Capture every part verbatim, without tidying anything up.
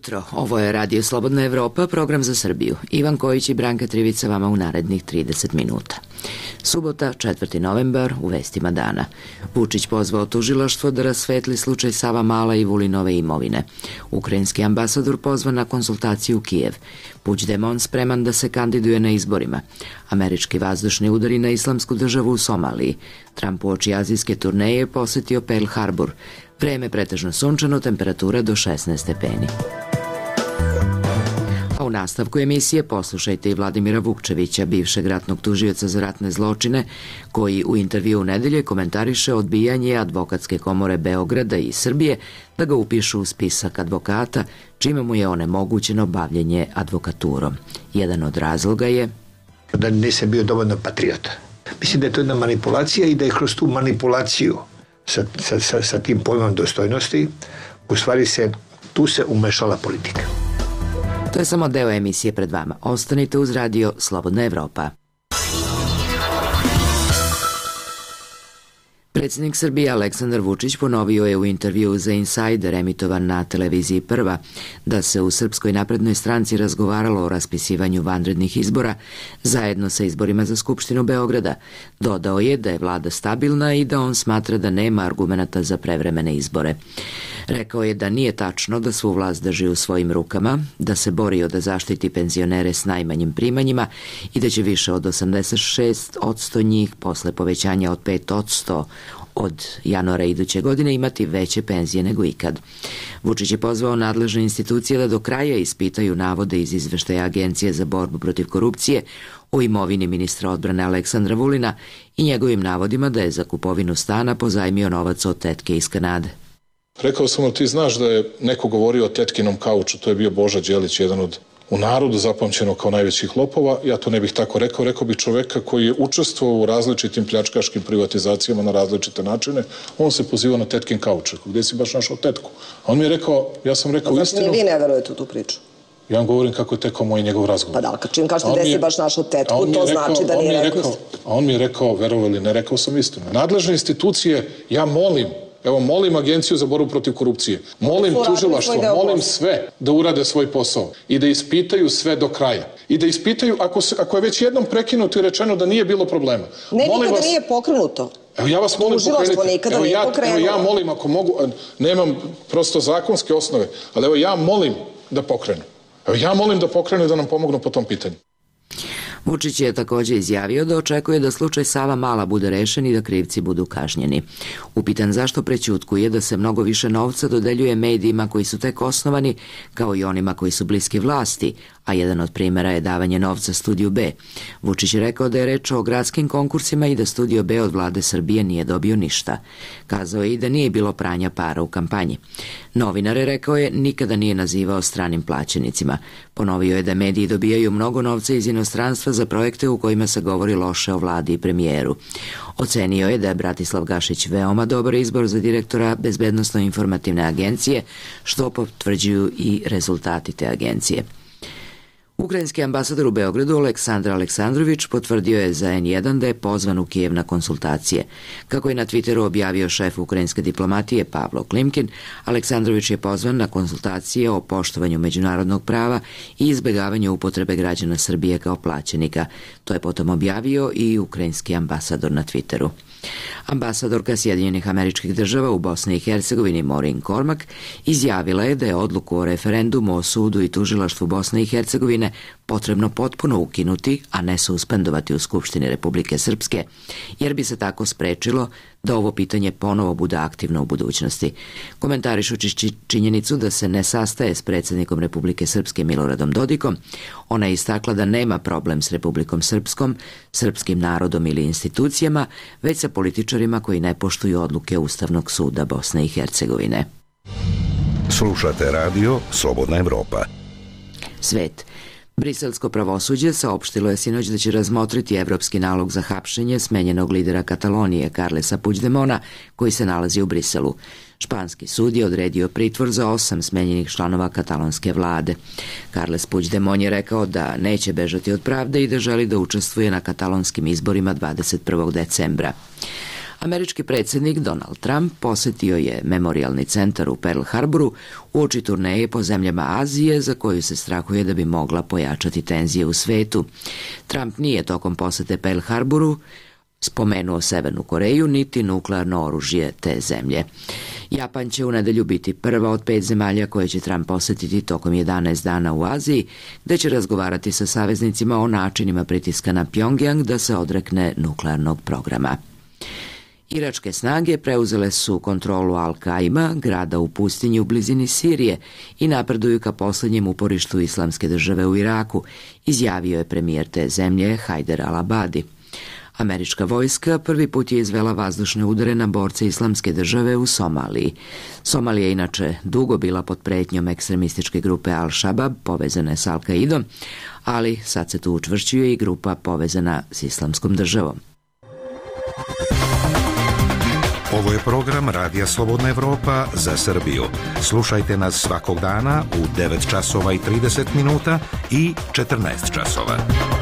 jutro, ovo je Radio Slobodna Evropa, program za Srbiju. Ivan Kojić i Branka Trivica vama u narednih trideset minuta. Subota, četvrti novembar, u vestima dana. Vučić pozvao tužilaštvo da rasvetli slučaj Savamala i Vulinove imovine. Ukrajinski ambasador pozvan na konsultaciju u Kijev. Puigdemont spreman da se kandiduje na izborima. Američki vazdušni udari na islamsku državu u Somaliji. Trump uoči azijske turneje posetio Pearl Harbor. Vreme pretežno sunčano, temperatura do šesnaest stepeni. A u nastavku emisije poslušajte i Vladimira Vukčevića, bivšeg ratnog tužioca za ratne zločine, koji u intervju u nedelje komentariše odbijanje Advokatske komore Beograda i Srbije da ga upišu u spisak advokata, čime mu je onemogućeno bavljenje advokaturom. Jedan od razloga je da nisam bio dovoljno patriota. Mislim da je to jedna manipulacija i da je kroz tu manipulaciju sa, sa, sa, sa tim pojmom dostojnosti, u stvari se, tu se umešala politika. To je samo deo emisije pred vama. Ostanite uz Radio Slobodna Evropa. Predsjednik Srbije Aleksandar Vučić ponovio je u intervjuu za Insider, emitovan na televiziji Prva, da se u Srpskoj naprednoj stranci razgovaralo o raspisivanju vanrednih izbora zajedno sa izborima za Skupštinu Beograda. Dodao je da je vlada stabilna i da on smatra da nema argumenata za prevremene izbore. Rekao je da nije tačno da svu vlast drži u svojim rukama, da se borio da zaštiti penzionere s najmanjim primanjima i da će više od osamdeset šest posto njih posle povećanja od pet posto od januara iduće godine imati veće penzije nego ikad. Vučić je pozvao nadležne institucije da do kraja ispitaju navode iz izveštaja Agencije za borbu protiv korupcije o imovini ministra odbrane Aleksandra Vulina i njegovim navodima da je za kupovinu stana pozajmio novac od tetke iz Kanade. Rekao sam, ti znaš da je neko govorio o tetkinom kauču, to je bio Boža Đelić, jedan od u narodu zapamćeno kao najvećih lopova. Ja to ne bih tako rekao, rekao bih čoveka koji je učestvovao u različitim pljačkaškim privatizacijama na različite načine. On se pozivao na tetkin kauč. Gde si baš našao tetku? A on mi je rekao, ja sam rekao znači, istinu. Znači, vi ne verujete u tu priču? Ja vam govorim kako je tekao moj njegov razgovor. Pa da, kad čim kažete gde si baš našao tetku, to znači da nije rekao. A on mi je rekao, verovali, ne rekao sam istinu. Nadležne institucije, ja molim, evo, molim Agenciju za borbu protiv korupcije, molim tužilaštvo, molim sve da urade svoj posao i da ispitaju sve do kraja. I da ispitaju, ako, se, ako je već jednom prekinuto i rečeno da nije bilo problema. Ne, nikada vas, nije pokrenuto. Evo, ja vas molim pokrenite. Evo, ja, evo, ja molim, ako mogu, nemam prosto zakonske osnove, ali evo, ja molim da pokrenu. Evo, ja molim da pokrenu i da nam pomognu po tom pitanju. Vučić je također izjavio da očekuje da slučaj Savamala bude rešen i da krivci budu kažnjeni. Upitan zašto prećutkuje da se mnogo više novca dodeljuje medijima koji su tek osnovani, kao i onima koji su bliski vlasti, a jedan od primjera je davanje novca Studiju B. Vučić je rekao da je reč o gradskim konkursima i da Studio B od vlade Srbije nije dobio ništa. Kazao je i da nije bilo pranja para u kampanji. Novinare, rekao je, nikada nije nazivao stranim plaćenicima. Ponovio je da mediji dobijaju mnogo novca iz inostranstva za projekte u kojima se govori loše o vladi i premijeru. Ocenio je da je Bratislav Gašić veoma dobar izbor za direktora Bezbednosno-informativne agencije, što potvrđuju i rezultati te agencije. Ukrajinski ambasador u Beogradu Aleksandar Aleksandrović potvrdio je za en jedan da je pozvan u Kijev na konsultacije. Kako je na Twitteru objavio šef ukrajinske diplomatije Pavlo Klimkin, Aleksandrović je pozvan na konsultacije o poštovanju međunarodnog prava i izbegavanju upotrebe građana Srbije kao plaćenika. To je potom objavio i ukrajinski ambasador na Twitteru. Ambasadorka Sjedinjenih Američkih Država u Bosni i Hercegovini Maureen Cormack izjavila je da je odluku o referendumu o sudu i tužilaštvu Bosne i Hercegovine potrebno potpuno ukinuti, a ne suspendovati u Skupštini Republike Srpske, jer bi se tako sprečilo da ovo pitanje ponovo bude aktivno u budućnosti. Komentarišući činjenicu da se ne sastaje s predsjednikom Republike Srpske Miloradom Dodikom, ona je istakla da nema problem s Republikom Srpskom, srpskim narodom ili institucijama, već sa političarima koji ne poštuju odluke Ustavnog suda Bosne i Hercegovine. Slušate radio Slobodna Evropa. Svet. Briselsko pravosuđe saopštilo je sinoć da će razmotriti evropski nalog za hapšenje smenjenog lidera Katalonije Carlesa Puigdemona, koji se nalazi u Briselu. Španski sud je odredio pritvor za osam smenjenih članova katalonske vlade. Carles Puigdemont je rekao da neće bežati od pravde i da želi da učestvuje na katalonskim izborima dvadeset prvog decembra. Američki predsjednik Donald Trump posetio je memorialni centar u Pearl Harboru uoči turneje po zemljama Azije za koju se strahuje da bi mogla pojačati tenzije u svetu. Trump nije tokom posete Pearl Harboru spomenuo Severnu Koreju niti nuklearno oružje te zemlje. Japan će u nedelju biti prva od pet zemalja koje će Trump posetiti tokom jedanaest dana u Aziji, gde će razgovarati sa saveznicima o načinima pritiska na Pjongjang da se odrekne nuklearnog programa. Iračke snage preuzele su kontrolu Al-Kaima, grada u pustinji u blizini Sirije, i napreduju ka poslednjem uporištu Islamske države u Iraku, izjavio je premijer te zemlje Hajder al-Abadi. Američka vojska prvi put je izvela vazdušne udare na borce Islamske države u Somaliji. Somalija je inače dugo bila pod pretnjom ekstremističke grupe Al-Shabaab povezane s Al-Kaidom, ali sad se tu učvršćuje i grupa povezana s Islamskom državom. Ovo je program Radija Slobodna Evropa za Srbiju. Slušajte nas svakog dana u devet časova i trideset minuta i četrnaest časova.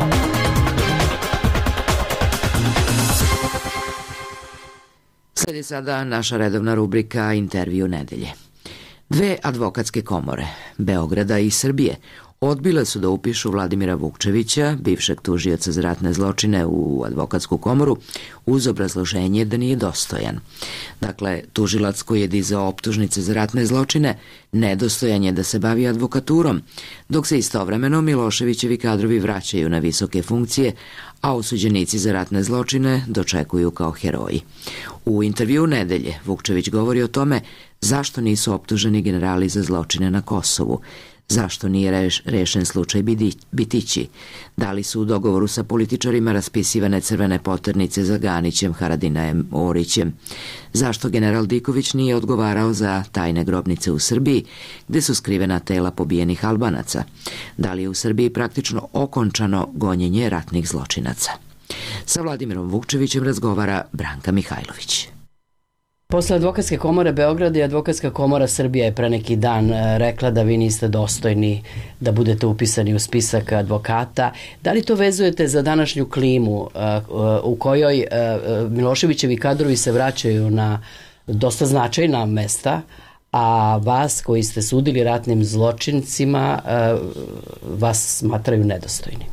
Sledi sada naša redovna rubrika Intervju nedelje. Dve advokatske komore, Beograda i Srbije, odbile su da upišu Vladimira Vukčevića, bivšeg tužioca za ratne zločine, u advokatsku komoru uz obrazloženje da nije dostojan. Dakle, tužilac koji je dizao optužnice za ratne zločine nedostojan je da se bavi advokaturom, dok se istovremeno Miloševićevi kadrovi vraćaju na visoke funkcije, a osuđenici za ratne zločine dočekuju kao heroji. U intervju nedelje Vukčević govori o tome zašto nisu optuženi generali za zločine na Kosovu, zašto nije reš, rešen slučaj Bitići, da li su u dogovoru sa političarima raspisivane crvene poternice za Ganićem, Haradinajem, Orićem, zašto general Diković nije odgovarao za tajne grobnice u Srbiji, gde su skrivena tela pobijenih Albanaca, da li je u Srbiji praktično okončano gonjenje ratnih zločinaca. Sa Vladimirom Vukčevićem razgovara Branka Mihajlović. Posle Advokatske komore Beograda i Advokatska komora Srbije je pre neki dan rekla da vi niste dostojni da budete upisani u spisak advokata. Da li to vezujete za današnju klimu u kojoj Miloševićevi kadrovi se vraćaju na dosta značajna mesta, a vas koji ste sudili ratnim zločincima vas smatraju nedostojni?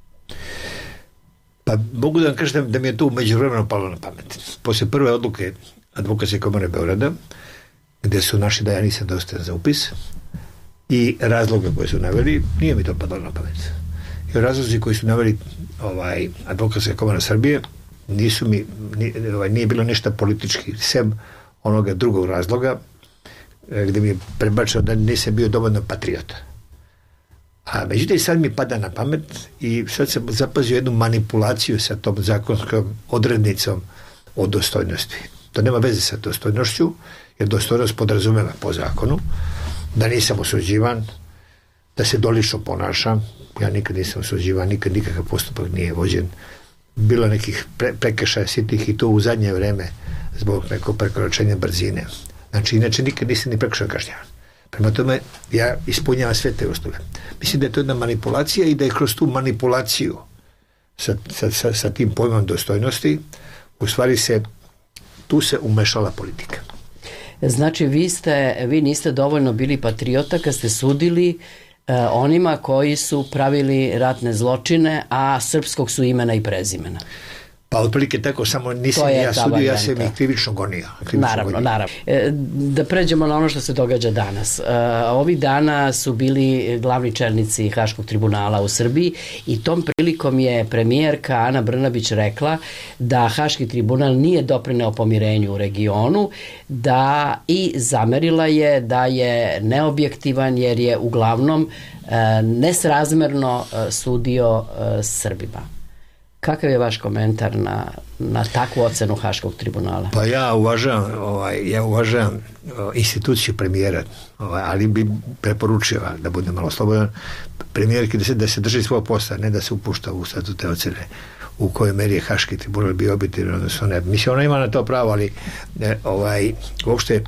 Pa mogu da vam kažem da mi je to umeđu vremenu palo na pamet. Posle prve odluke Advokatske komore Beograda, gde su naši da ja nisam dostojan za upis, i razloga koje su naveli, nije mi to padalo na pamet. I razlozi koji su naveli ovaj, Advokatske komore Srbije nisu mi, nije, ovaj, nije bilo ništa politički, sem onoga drugog razloga, gde mi je prebačeno da nisam bio dovoljno patriota. A međutim sad mi pada na pamet i sad sam zapazio jednu manipulaciju sa tom zakonskom odrednicom o dostojnosti. To nema veze sa dostojnošću, jer dostojnost podrazumeva po zakonu da nisam osuđivan, da se dolično ponašam. Ja nikad nisam osuđivan, nikad nikakav postupak nije vođen. Bilo nekih pre, prekršaja sitnih i to u zadnje vreme zbog nekog prekoračenja brzine. Znači, inače nikad nisam ni prekršaja kažnjavan. Prema tome, ja ispunjavam sve te uslove. Mislim da je to jedna manipulacija i da je kroz tu manipulaciju sa, sa, sa, sa tim pojmom dostojnosti u stvari se tu se umešala politika. Znači, vi, ste, vi niste dovoljno bili patriota kad ste sudili uh, onima koji su pravili ratne zločine, a srpskog su imena i prezimena. Pa otprilike tako, samo nisam ja sudio, ja sam ih krivično gonio. Krivično naravno, gonio. naravno. E, da pređemo na ono što se događa danas. E, ovih dana su bili glavni čelnici Haškog tribunala u Srbiji i tom prilikom je premijerka Ana Brnabić rekla da Haški tribunal nije doprineo pomirenju u regionu, da i zamerila je da je neobjektivan jer je uglavnom e, nesrazmerno e, sudio e, Srbima. Kakav je vaš komentar na, na takvu ocenu Haškog tribunala? Pa ja uvažavam, ovaj, ja uvažavam instituciju premijera, ovaj, ali bi preporučio da bude malo slobodan premijerki da se, da se drži svoj posla, ne da se upušta u sad te ocene u kojoj meri je Haški tribunal bio objektivan, odnosno ne. Mislim, ona ima na to pravo, ali ne, ovaj, uopšte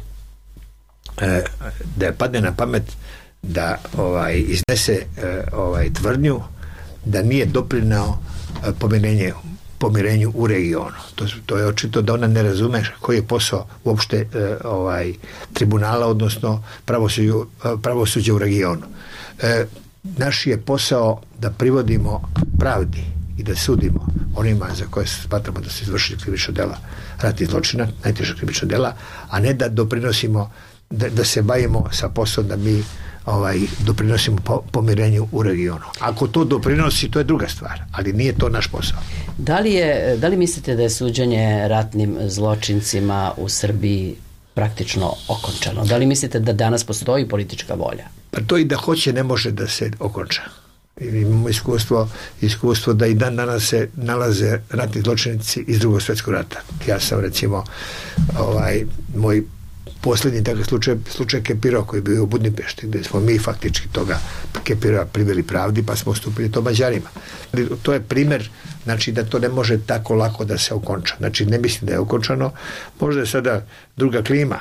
e, da je padne na pamet da ovaj, iznese e, ovaj, tvrdnju da nije doprinao pomirenje pomirenju u regionu. To, to je očito da ona ne razume koji je posao uopšte e, ovaj, tribunala, odnosno pravosuđu, pravosuđa u regionu. E, naš je posao da privodimo pravdi i da sudimo onima za koje smatramo da su izvršili krivična dela, ratnih zločina, najteža krivična dela, a ne da doprinosimo, da, da se bavimo sa poslom da mi ovaj, doprinosimo po, pomirenju u regionu. Ako to doprinosi, to je druga stvar, ali nije to naš posao. Da li, je, da li mislite da je suđenje ratnim zločincima u Srbiji praktično okončano? Da li mislite da danas postoji politička volja? Pa to i da hoće ne može da se okonča. Imamo iskustvo, iskustvo da i dan danas se nalaze ratni zločinici iz Drugog svjetskog rata. Ja sam recimo ovaj, moj posljednji takav slučaj, slučaj Kepirova koji je bio u Budimpešti, gdje smo mi faktički toga Kepirova priveli pravdi pa smo ustupili to Mađarima. To je primjer, znači da to ne može tako lako da se okonča. Znači ne mislim da je okončano, možda je sada druga klima,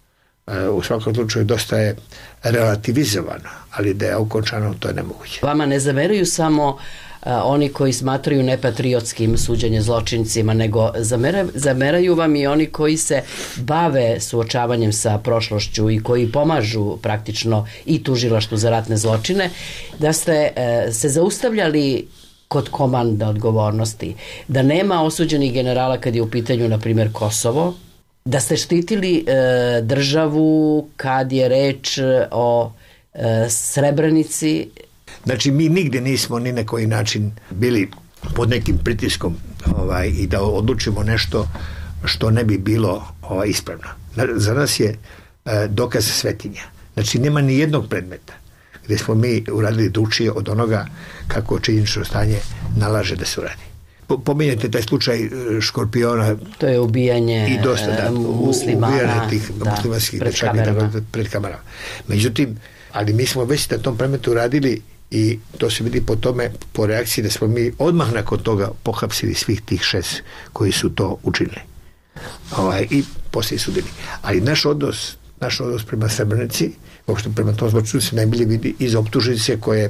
u svakom slučaju dosta je relativizovano, ali da je okončano, to je nemoguće. Vama ne zameraju samo a, oni koji smatraju nepatriotskim suđenje zločincima, nego zamera, zameraju vam i oni koji se bave suočavanjem sa prošlošću i koji pomažu praktično i tužilaštvu za ratne zločine, da ste e, se zaustavljali kod komanda odgovornosti, da nema osuđenih generala kad je u pitanju, na primjer, Kosovo, da ste štitili e, državu kad je reč o e, Srebrenici. Znači mi nigdje nismo ni na koji način bili pod nekim pritiskom ovaj, i da odlučimo nešto što ne bi bilo ovaj, ispravno. Za nas je e, dokaz svetinja. Znači nema ni jednog predmeta gdje smo mi uradili drugčije od onoga kako činjenično stanje nalaže da se uradi. Pominjate taj slučaj Škorpiona, to je ubijanje i dosta, da, muslimana, ubijanje tih da, muslimanskih pred kamerama. pred kamerama. Međutim, ali mi smo već na tom predmetu radili i to se vidi po tome, po reakciji da smo mi odmah nakon toga pohapsili svih tih šest koji su to učinili. Ovaj, i poslije sudili. Ali naš odnos, naš odnos prema Srebrenici, uopšte prema tom zločinu se najbolje vidi iz optužnice koje,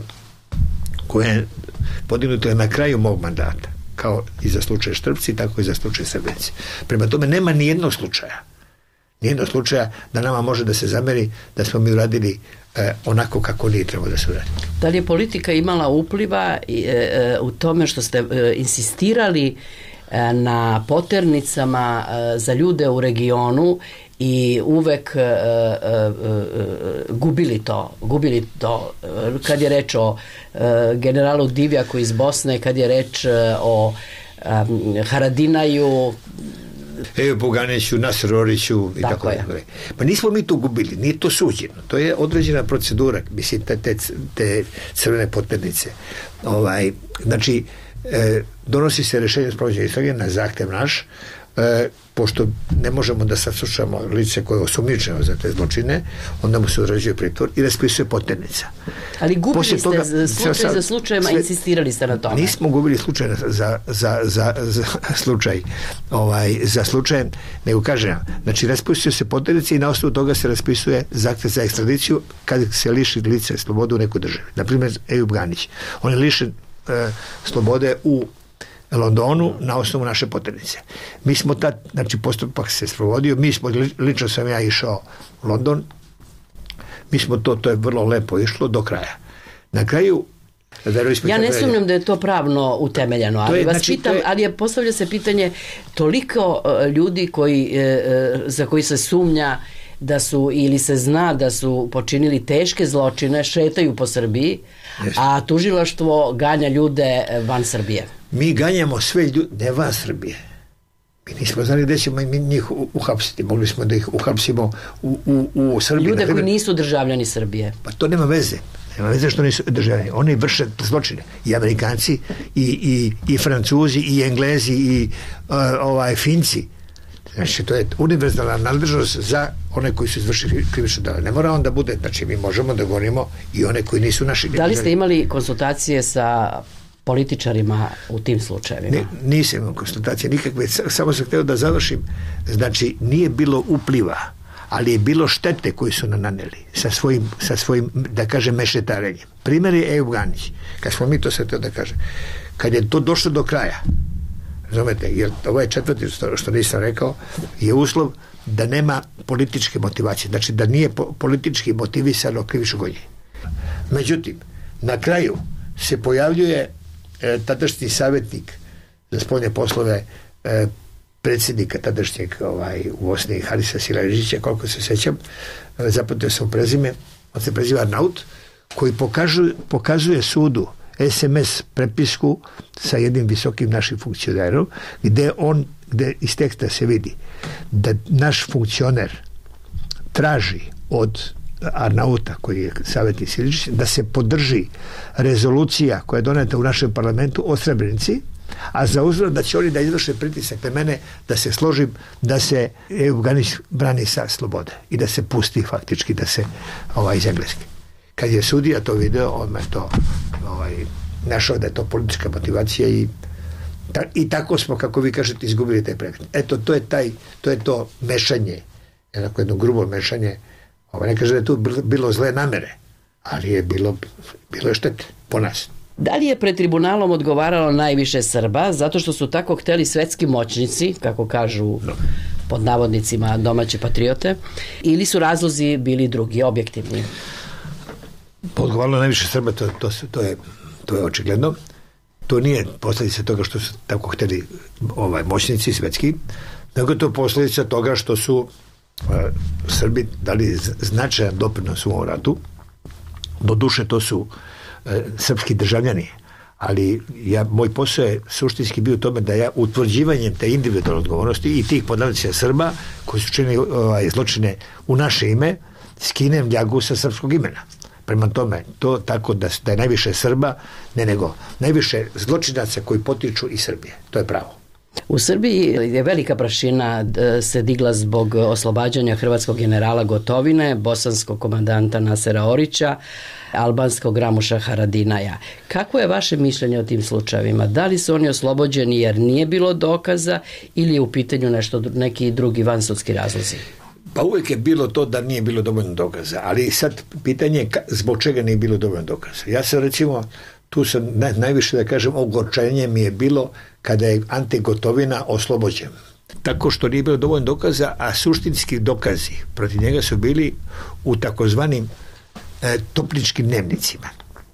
koje podignuto je na kraju mog mandata, kao i za slučaj Štrpci, tako i za slučaj Srebrenici. Prema tome nema ni jednog slučaja. Ni jednog slučaja da nama može da se zameri da smo mi uradili e, onako kako nije trebalo da se uradi. Da li je politika imala upliva e, e, u tome što ste e, insistirali e, na poternicama e, za ljude u regionu i uvek e, e, e, gubili to, gubili to kad je reč o e, generalu Divjaku iz Bosne, kad je reč e, o e, Haradinaju, Evo Boganiću, Nasroriću i tako, tako je. Pa nismo mi to gubili, nije to suđeno. To je određena procedura, mislim, te, te, te crvene potprednice. Ovaj, znači, e, donosi se rješenje sprovođenja istrage na zahtev naš, e, pošto ne možemo da saslušamo lice koje je osumnjičeno za te zločine, onda mu se određuje pritvor i raspisuje potprednica. Ali gubili ste toga, slučaj za slučajima, sve, insistirali ste na tome. Nismo gubili slučaj za, za, za, za slučaj, ovaj, za slučajem, nego kažem, znači raspisuje se potprednica i na osnovu toga se raspisuje zahtev za ekstradiciju kad se liši lice slobode u nekoj državi. Naprimjer, Ejub Ganić. On je lišen e, slobode u Londonu na osnovu naše potrebnice. Mi smo tad, znači postupak se sprovodio, mi smo, lično sam ja išao u London, mi smo to, to je vrlo lepo išlo do kraja. Na kraju ja ne sumnjam da je to pravno utemeljeno, ali je, vas znači, pitam, je... ali je postavlja se pitanje toliko uh, ljudi koji, uh, za koji se sumnja da su ili se zna da su počinili teške zločine, šetaju po Srbiji, Jeste. A tužilaštvo ganja ljude van Srbije. Mi ganjamo sve ljude, ne van Srbije. Mi nismo znali gde ćemo mi njih uhapsiti. Mogli smo da ih uhapsimo u, u, u Srbiji. Ljude koji nisu državljani Srbije. Pa to nema veze. Nema veze što nisu državljani. Oni vrše zločine. I Amerikanci, i, i, i Francuzi, i Englezi, i uh, ovaj, Finci. Znači, to je univerzalna nadležnost za one koji su izvršili krivično delo. Ne mora on da bude, znači mi možemo da govorimo i one koji nisu naši. Da li ste imali konsultacije sa političarima u tim slučajevima? Ne, nisam imao konsultacije nikakve, samo sam htio da završim. Znači, nije bilo upliva, ali je bilo štete koji su nam naneli sa svojim, sa svojim, da kažem, mešetarenjem. Primjer je Ejub Ganić. Kad smo mi to sve to da kažem. Kad je to došlo do kraja, Razumete, jer ovo je četvrti što, što nisam rekao, je uslov da nema političke motivacije, znači da nije po, politički motivisano krivično gonjenje. Međutim, na kraju se pojavljuje e, tadašnji savjetnik za spoljne poslove e, predsjednika tadašnjeg ovaj, u Bosni Harisa Silajdžića, koliko se sećam, e, zapamtio sam prezime, on se preziva Arnaut, koji pokažu, pokazuje sudu es em es prepisku sa jednim visokim našim funkcionerom, gde on, gde iz teksta se vidi da naš funkcioner traži od Arnauta, koji je savjetnik Silajdžić, da se podrži rezolucija koja je doneta u našem parlamentu o Srebrenici, a za uzvrat da će oni da izvrše pritisak na mene da se složim da se Evganić brani sa slobode i da se pusti faktički da se ovaj, iz Engleske. Kad je sudija to video, on me to ovaj, našao da je to politička motivacija i, ta, i tako smo, kako vi kažete, izgubili taj predmet. Eto, to je, taj, to, je to mešanje, jednako jedno grubo mešanje. Ovo ne kaže da je tu bilo zle namere, ali je bilo, bilo je štete po nas. Da li je pred tribunalom odgovaralo najviše Srba zato što su tako hteli svetski moćnici, kako kažu no. pod navodnicima domaće patriote, ili su razlozi bili drugi, objektivni? Odgovaralo najviše Srba, to, to, to, je, to je očigledno. To nije posljedica toga što su tako hteli ovaj, moćnici svetski, nego je to posljedica toga što su uh, Srbi dali značajan doprinos u ovom ratu. Do duše to su uh, srpski državljani, ali ja, moj posao je suštinski bio u tome da ja utvrđivanjem te individualne odgovornosti i tih podavljaća Srba koji su činili ovaj, zločine u naše ime skinem ljagu sa srpskog imena. Prema tome, to tako da, da je najviše Srba, ne nego najviše zločinaca koji potiču iz Srbije. To je pravo. U Srbiji je velika prašina se digla zbog oslobađanja hrvatskog generala Gotovine, bosanskog komandanta Nasera Orića, albanskog Ramuša Haradinaja. Kako je vaše mišljenje o tim slučajevima? Da li su oni oslobođeni jer nije bilo dokaza ili je u pitanju nešto, neki drugi vansudski razlozi? Pa uvijek je bilo to da nije bilo dovoljno dokaza, ali sad pitanje je zbog čega nije bilo dovoljno dokaza. Ja sam recimo, tu sam naj, najviše da kažem, ogorčenje mi je bilo kada je Ante Gotovina oslobođen. Tako što nije bilo dovoljno dokaza, a suštinski dokazi protiv njega su bili u takozvanim e, topničkim dnevnicima.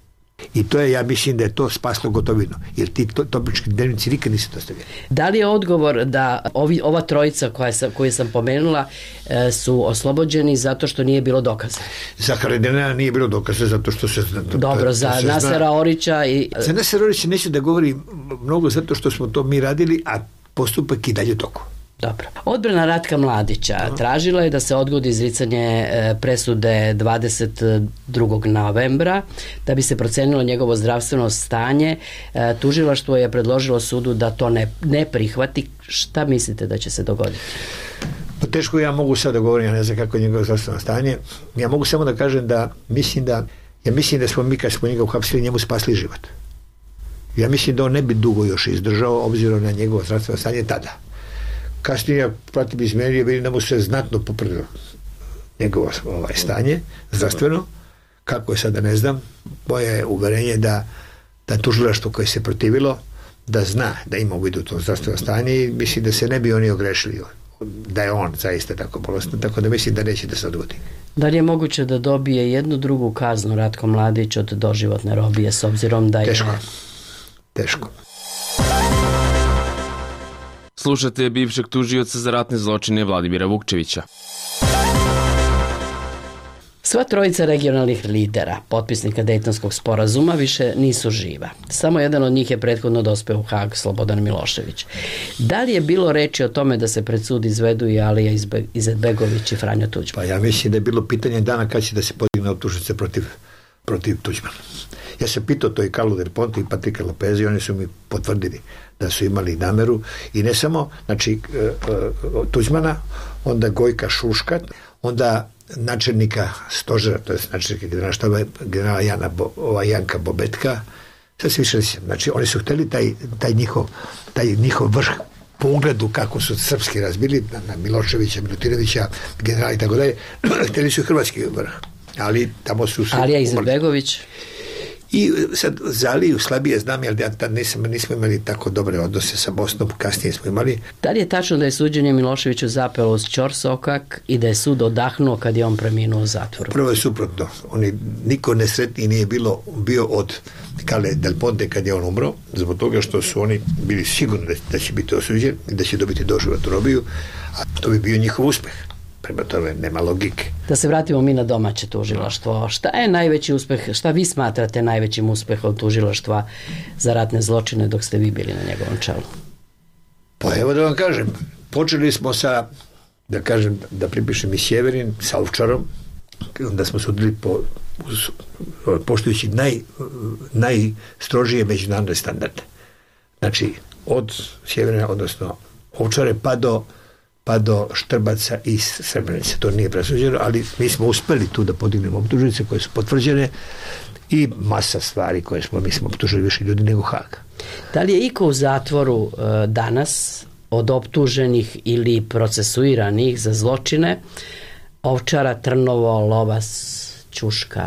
I to je, ja mislim da je to spaslo Gotovinu, jer ti to, topnički dnevnici nikad nisu dostavljeni. Da li je odgovor da ovi, ova trojica koja sam, koju sam pomenula e, su oslobođeni zato što nije bilo dokaza? Za Haradinaja nije bilo dokaza zato što se... Dobro, to, za Nasera Orića i... Za Nasera Orića neću da govori mnogo zato što smo to mi radili, a postupak i dalje toku. Dobro. Odbrana Ratka Mladića tražila je da se odgodi izricanje presude dvadeset drugog novembra da bi se procenilo njegovo zdravstveno stanje. Tužilaštvo je predložilo sudu da to ne, ne prihvati. Šta mislite da će se dogoditi? Pa teško ja mogu sad da govorim, ja ne znam kako je njegovo zdravstveno stanje. Ja mogu samo da kažem da mislim da ja mislim da smo mi kad smo njega uhapsili njemu spasli život. Ja mislim da on ne bi dugo još izdržao obzirom na njegovo zdravstveno stanje tada. Kasnije ja pratim izmjerije, vidim da mu se znatno popravilo njegovo ovaj, stanje zdravstveno. Kako je sada ne znam. Moje je uverenje da, da tužilaštvo koje se protivilo da zna da ima uvid u to zdravstveno stanje i mislim da se ne bi oni ogrešili da je on zaista tako bolestan, tako da mislim da neće da se odgodi. Da li je moguće da dobije jednu drugu kaznu Ratko Mladić od doživotne robije s obzirom da je... Teško. Teško. Slušate bivšeg tužioca za ratne zločine Vladimira Vukčevića. Sva trojica regionalnih lidera, potpisnika Dejtonskog sporazuma, više nisu živa. Samo jedan od njih je prethodno dospeo u Hag, Slobodan Milošević. Da li je bilo reči o tome da se pred sud izvedu i Alija Izetbegović i Franjo Tuđman? Pa ja mislim da je bilo pitanje dana kad će da se podigne optužnice protiv, protiv Tuđmana. Ja sam pitao to i Carlo Del Ponte i Patrika Lopeza i oni su mi potvrdili da su imali nameru i ne samo, znači Tuđmana, onda Gojka Šuškat, onda načelnika stožera, to je načelnika generala štaba, generala Jana, ova Janka Bobetka, sad se više ne sjećam. Znači oni su hteli taj, taj, njihov, taj njihov vrh po ugledu kako su srpski razbili na, na Miloševića, Milutinovića, generala i tako dalje, hteli su hrvatski vrh, ali tamo su... Alija Izetbegović? I sad za Aliju slabije znam, jer ja tad nisam, nismo imali tako dobre odnose sa Bosnom, kasnije smo imali. Da li je tačno da je suđenje Miloševiću zapelo uz ćorsokak i da je sud odahnuo kad je on preminuo u zatvoru? Prvo je suprotno. Oni, niko nesretniji nije bilo, bio od Kale Del Ponte kad je on umro, zbog toga što su oni bili sigurni da, da će biti osuđen i da će dobiti doživotnu robiju, a to bi bio njihov uspeh. Prema tome nema logike. Da se vratimo mi na domaće tužilaštvo. Šta je najveći uspeh, šta vi smatrate najvećim uspehom tužilaštva za ratne zločine dok ste vi bili na njegovom čelu? Pa evo da vam kažem, počeli smo sa, da kažem, da pripišem i Sjeverin, sa Ovčarom, onda smo sudili po, poštujući naj, najstrožije međunarodne standarde. Znači, od Sjeverina, odnosno Ovčare, pa do pa do Štrbaca i Srebrenice. To nije presuđeno, ali mi smo uspeli tu da podignemo optužnice koje su potvrđene i masa stvari koje smo, mi smo optužili više ljudi nego Haga. Da li je iko u zatvoru e, danas od optuženih ili procesuiranih za zločine Ovčara, Trnovo, Lovas, Ćuška?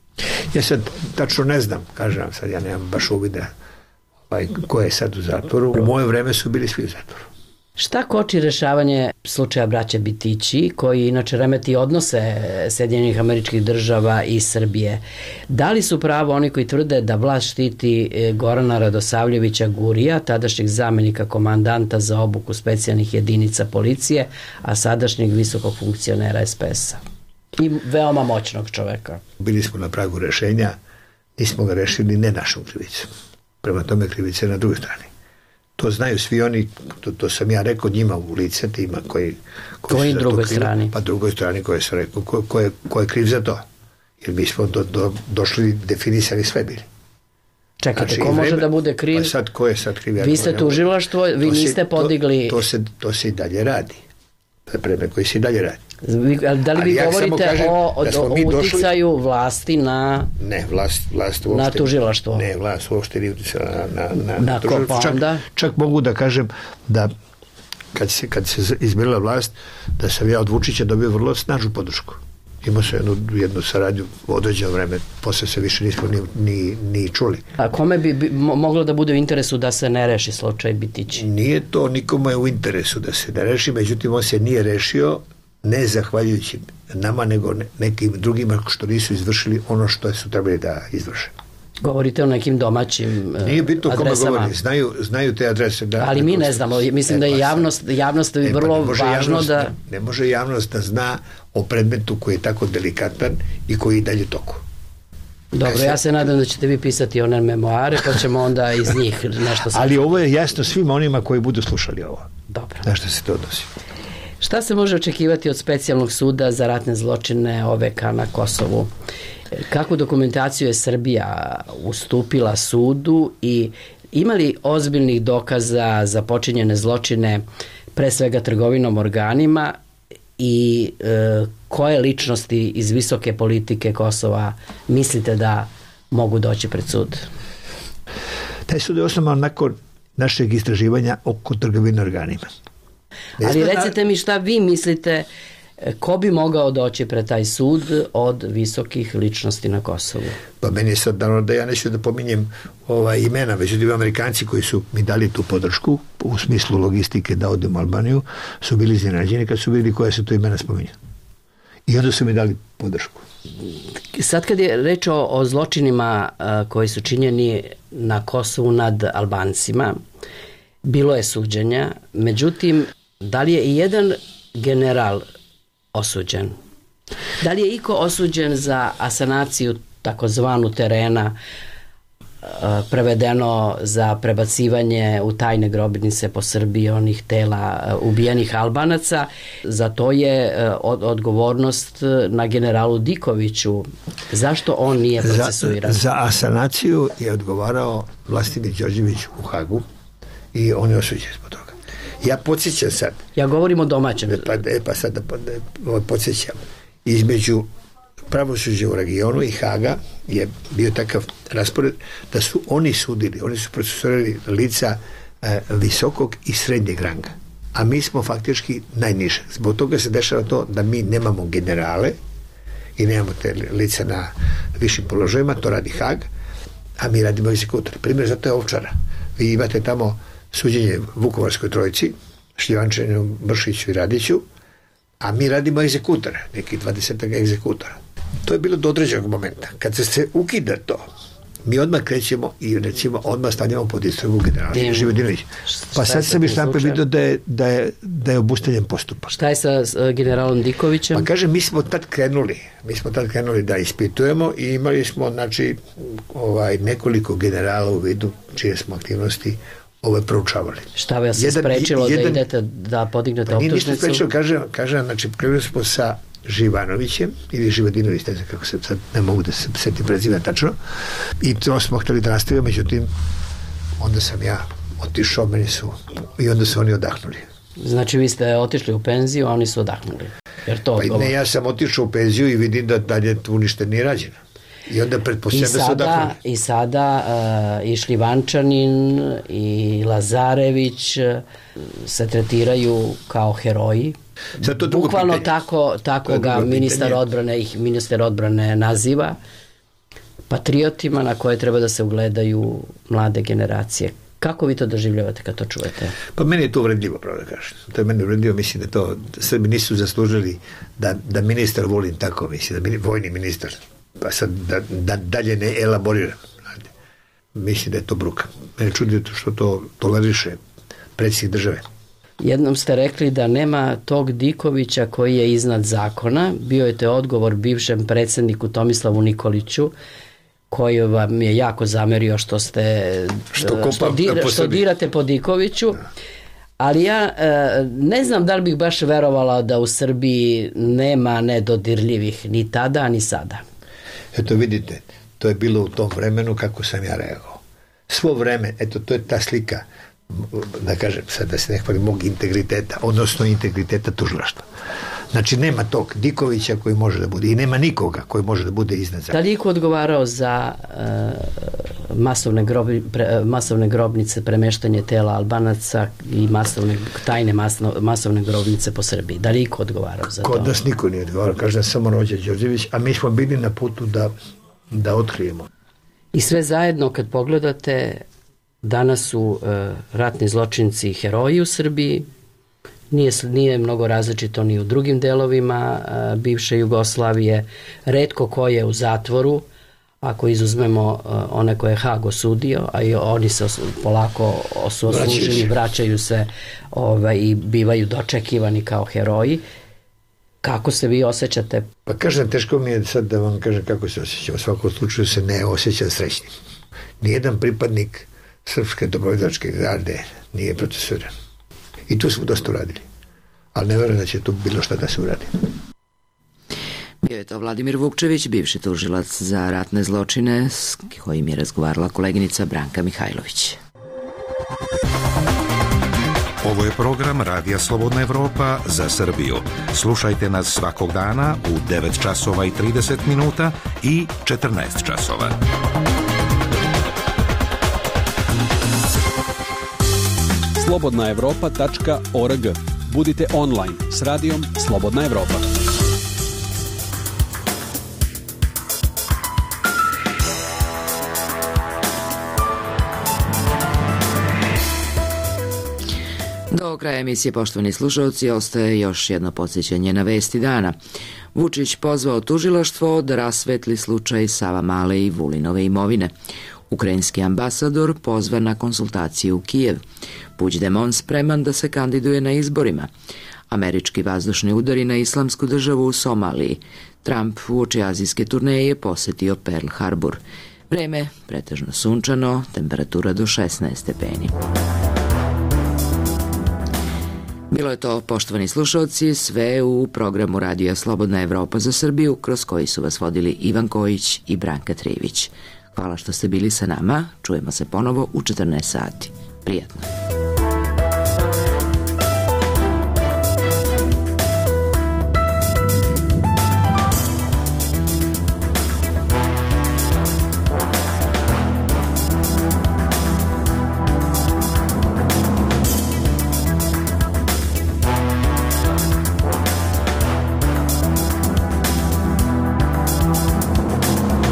Ja sad tačno ne znam, kažem vam sad, ja nemam baš uvida ovaj, ko je sad u zatvoru. U moje vreme su bili svi u zatvoru. Šta koči rešavanje slučaja braće Bitići, koji inače remeti odnose Sjedinjenih Američkih Država i Srbije? Da li su pravo oni koji tvrde da vlast štiti Gorana Radosavljevića Gurija, tadašnjeg zamenika komandanta za obuku specijalnih jedinica policije, a sadašnjeg visokog funkcionera es pe es a? I veoma moćnog čoveka. Bili smo na pragu rešenja, nismo ga rešili ne našom krivicom. Prema tome krivica je na drugoj strani. To znaju svi oni, to, to sam ja rekao njima u lice, tima koji... Koji drugoj strani? Pa drugoj strani koje sam rekao, ko, ko, je, ko je kriv za to? Jer mi smo do, do, došli, definisali sve bili. Čekajte, znači, ko može vreme, da bude kriv? Pa sad, ko je sad kriv? Ja vi ste tužilaštvo, vi niste se, podigli... To, to, se, to se i dalje radi. To je predmet koji se i dalje radi. Da li vi ja govorite kažem, o, o, o uticaju došli... vlasti na ne, vlast, vlast uopšte, na tužilaštvo? Ne, vlast uopšte nije uticala na, na, na, na tužilaštvo. Čak, čak mogu da kažem da kad se, kad se izbirala vlast, da sam ja od Vučića dobio vrlo snažnu podršku. Imao sam jednu, jednu saradnju u određeno vreme, posle se više nismo ni, ni, ni čuli. A kome bi, bi moglo da bude u interesu da se ne reši slučaj Bitići? Nije to nikome u interesu da se ne reši, međutim on se nije rešio ne zahvaljujući nama, nego nekim drugima što nisu izvršili ono što su trebali da izvrše. Govorite o nekim domaćim adresama. Nije bitno kome govori, znaju, znaju te adrese. Da, ali mi ne znamo, mislim e, da je javnost, javnost je vrlo e, pa važno javnost, da... Ne, ne može javnost da zna o predmetu koji je tako delikatan i koji je dalje toku. Dobro, ja se nadam da ćete vi pisati one memoare, pa ćemo onda iz njih nešto... Ali ovo je jasno svima onima koji budu slušali ovo. Dobro. Na što se to odnosi? Šta se može očekivati od specijalnog suda za ratne zločine O V K na Kosovu? Kakvu dokumentaciju je Srbija ustupila sudu i ima li ozbiljnih dokaza za počinjene zločine, pre svega trgovinom organima, i e, koje ličnosti iz visoke politike Kosova mislite da mogu doći pred sud? Taj sud je osnovan nakon našeg istraživanja oko trgovine organima. Ne Ali recite da... mi šta vi mislite, ko bi mogao doći pred taj sud od visokih ličnosti na Kosovu? Pa meni je sad dano da ja neću da pominjem ova imena, međutim Amerikanci koji su mi dali tu podršku u smislu logistike da odem u Albaniju su bili iznenađeni kad su vidjeli koja se to imena spominja. I onda su mi dali podršku. Sad kad je reč o, o zločinima a, koji su činjeni na Kosovu nad Albancima, bilo je suđenja, međutim, da li je i jedan general osuđen? Da li je iko osuđen za asanaciju takozvanu terena, prevedeno za prebacivanje u tajne grobnice po Srbiji onih tela ubijenih Albanaca? Za to je odgovornost na generalu Dikoviću. Zašto on nije procesuiran? Za, za asanaciju je odgovarao Vlastimir Đorđević u Hagu i on je osuđen zbog toga. Ja podsjećam sad. Ja govorim o domaćem. Pa, e, pa sad da podsjećam. Između pravosuđa u regionu i Haga je bio takav raspored da su oni sudili, oni su procesuirali lica e, visokog i srednjeg ranga. A mi smo faktički najnižeg. Zbog toga se dešava to da mi nemamo generale i nemamo te lice na višim položajima, to radi Hag. a mi radimo egzekutor. Primjer za to je Ovčara. Vi imate tamo suđenje Vukovarskoj trojici, Šljivančaninu, Bršiću i Radiću, a mi radimo egzekutore, neki dvadeset egzekutora. To je bilo do određenog momenta. Kad se, se ukida to, mi odmah krećemo i recimo odmah stavljamo pod istragu generala Živodinović. Pa sad sam i štampe vidio da je, da je, da je obustavljen postupak. Šta je sa uh, generalom Dikovićem? Pa kažem, mi smo tad krenuli, mi smo tad krenuli da ispitujemo i imali smo, znači, ovaj, nekoliko generala u vidu čije smo aktivnosti ove proučavali. Šta vas je sprečilo jedan, da idete da podignete pa optužnicu? Nije ništa sprečilo, kažem, kažem, znači, krenuli smo sa Živanovićem ili Živodinović, ne znam kako se sad ne mogu da se setim preziva tačno, i to smo hteli da nastavimo, međutim onda sam ja otišao, meni su i onda su oni odahnuli. Znači vi ste otišli u penziju, a oni su odahnuli. Jer to pa ne, ja sam otišao u penziju i vidim da dalje tu ništa nije rađeno. I onda pretpostavljam da su odahnuli. I sada uh, i Šljivančanin i Lazarević uh, se tretiraju kao heroji. Bukvalno tako, tako ga ministar pitanje. odbrane ih ministar odbrane naziva patriotima na koje treba da se ugledaju mlade generacije. Kako vi to doživljavate kad to čujete? Pa meni je to uvredljivo, pravo da kažem. To je meni uvredljivo, mislim da to Srbi nisu zaslužili da, da ministar volim tako, mislim, da vojni ministar, pa sad da, da dalje ne elaboriram. Mislim da je to bruka. Mene čudi što to toleriše predsjednik države. Jednom ste rekli da nema tog Dikovića koji je iznad zakona. Bio je te odgovor bivšem predsjedniku Tomislavu Nikoliću, koji vam je jako zamerio što ste što, što, dir, što dirate po Dikoviću. Ali ja ne znam da li bih baš verovala da u Srbiji nema nedodirljivih ni tada ni sada. Eto vidite, to je bilo u tom vremenu kako sam ja reagao. Svo vreme, eto to je ta slika, da kažem sad da se ne hvali mog integriteta, odnosno integriteta tužilaštva. Znači nema tog Dikovića koji može da bude i nema nikoga koji može da bude iznad zakona. Da li je iko odgovarao za uh, masovne, grobi, pre, masovne grobnice, premeštanje tela Albanaca i masovne, tajne masno, masovne grobnice po Srbiji? Da li je iko odgovarao za Kod to? Kod nas niko nije odgovarao, kažem samo Rođa Đorđević, a mi smo bili na putu da, da otkrijemo. I sve zajedno kad pogledate, danas su uh, ratni zločinci heroji u Srbiji, nije, nije mnogo različito ni u drugim delovima uh, bivše Jugoslavije, retko ko je u zatvoru, ako izuzmemo uh, one koje je Hag osudio, a i oni se os, polako su oslužili, vraćaju se ovaj, i bivaju dočekivani kao heroji. Kako se vi osjećate? Pa kažem, teško mi je sad da vam kažem kako se osjećam. U svakom slučaju se ne osjećam srećnim. Nijedan pripadnik srpske dobrovoljačke garde nije procesuiran. I tu smo dosta uradili. Ali ne verujem da će tu bilo šta da se uradi. Bio je to Vladimir Vukčević, bivši tužilac za ratne zločine, s kojim je razgovarala koleginica Branka Mihajlović. Ovo je program Radija Slobodna Evropa za Srbiju. Slušajte nas svakog dana u devet časova i trideset minuta i četrnaest časova. slobodna evropa tačka org. Budite online s radijom Slobodna Evropa. Do kraja emisije, poštovani slušalci, ostaje još jedno podsjećanje na vesti dana. Vučić pozvao tužilaštvo da rasvetli slučaj Savamale i Vulinove imovine. Ukrajinski ambasador pozvan na konsultacije u Kijev. Puigdemont spreman da se kandiduje na izborima. Američki vazdušni udari na islamsku državu u Somaliji. Trump uoči azijske turneje posetio Pearl Harbor. Vreme pretežno sunčano, temperatura do šesnaest stepeni. Bilo je to, poštovani slušalci, sve u programu Radija Slobodna Evropa za Srbiju, kroz koji su vas vodili Ivan Kojić i Branka Trivić. Hvala što ste bili sa nama, čujemo se ponovo u četrnaest sati. Prijatno.